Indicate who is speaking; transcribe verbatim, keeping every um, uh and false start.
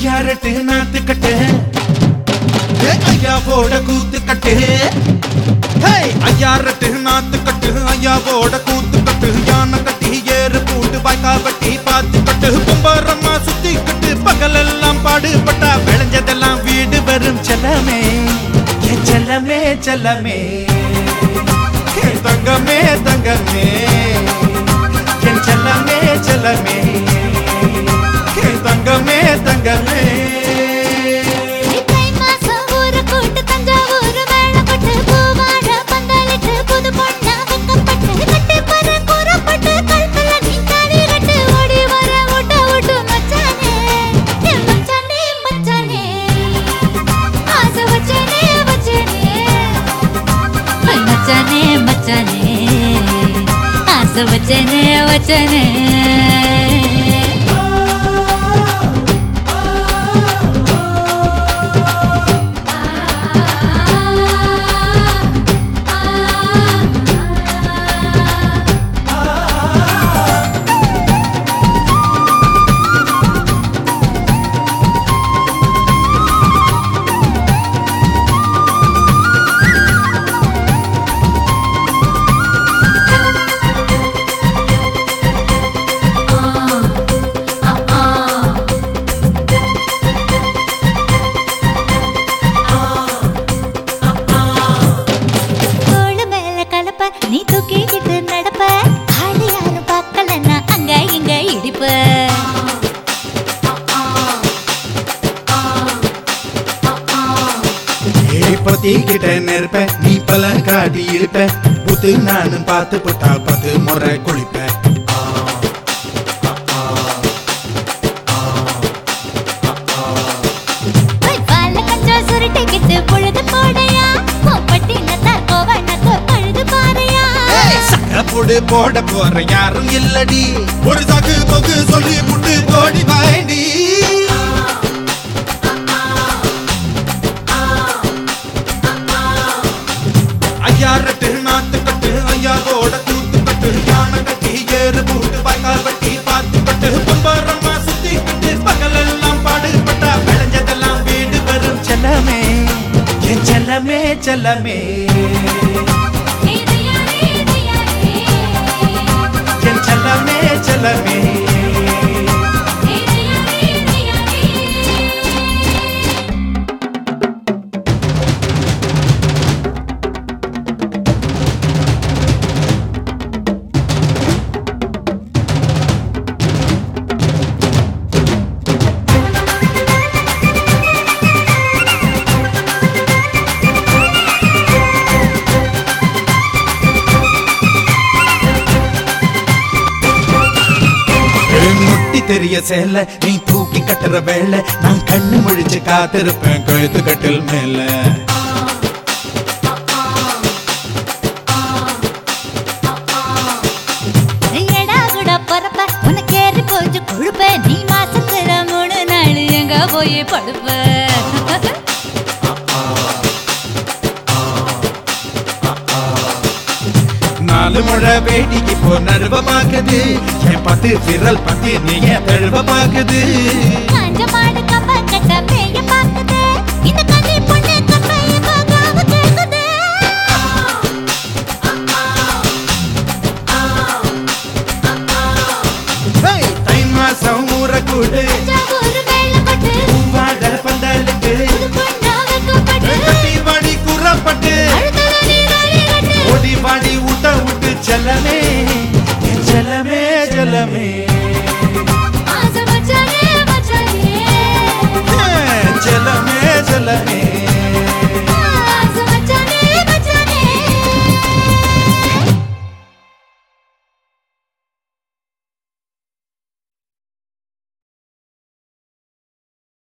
Speaker 1: ஐயாரட்டு நாத்து கட்டு ஐயாவோட கூத்து கட்டு ஐயாரட்டு நாத்து கட்டு ஐயாவோட கூத்து கட்டு யானை கட்டி ஏறு பூண்டு வாய்க்கா வட்டி பாத்து கட்டு கும்பரம்மா சுத்தி கட்டு பகலெல்லாம் பாடுபட்டா விளைஞ்சதெல்லாம் வீடு வரும் செல்லமே செல்லமே செல்லமே தங்கமே தங்கமே என் செல்லமே செல்லமே தங்கமே தங்கமே
Speaker 2: वचने वचने நீ தூக்கிக்கிட்டு நடப்ப ஆளு யாரும் பார்க்கலன்னா அங்க இங்க இடிப்ப
Speaker 1: பத்திக்கிட்ட நெருப்ப நீ பல காட்டி இருப்ப புத்து நானும் பார்த்து புட்டா பத்து முறை குளிப்ப
Speaker 2: பால கஞ்சம் சுருட்டிக்கிட்டு பொழுது போடையா பட்டினத்தா கோவனக்கு பழுது பாறையா
Speaker 1: சக்கப்புடு போட போற யாரும் இல்லடி ஒரு சாக்கு போக்கு சொல்லி புட்டு போடி வாண்டி ஐயாரட்டு நாத்து கட்டு ஐயாவோட கூத்து கட்டு யானை கட்டி ஏறு பூண்டு வாய்க்கா வட்டி பாத்து கட்டு கும்பரம்மா சுத்தி கட்டு பகலெல்லாம் பாடுபட்டா விளைஞ்சதெல்லாம் வீடு வரும் செல்லமே என் செல்லமே செல்லமே செல்லமே செல்லமே தெரிய சேல நீ தூக்கி கட்டுற வேலை நான் கண்ணு முழிச்சு காத்திருப்பேன் கழுத்து கட்டில் மேல
Speaker 2: எடா கூட பொறப்ப உனக்கு ஏறி போச்சு கொழுப்ப நீ மாசத்துல மூணு நாள் எங்க போய் படுப்ப
Speaker 1: நாலு முழ வேடிக்கு போ நடுவமாக்குது என் பத்து விரல் பத்தி நீ என் தழுவமாக்குது
Speaker 2: காஞ்ச மாடு கம்ப கட்ட மேய பாக்குது இந்த கண்ணி பொண்ணு கம்பைய காகாவ கேக்குது
Speaker 1: தை மாசம் ஊற கூடு
Speaker 2: ஒரு வேலை பட்டு
Speaker 1: பூவாட பந்தலுக்கு கட்டி வாடி கூறப்பட்டு ஓடி வாடி ஊட்ட விட்டு செல்லமே செல்லமே செல்லமே செல்லமே செல்லமே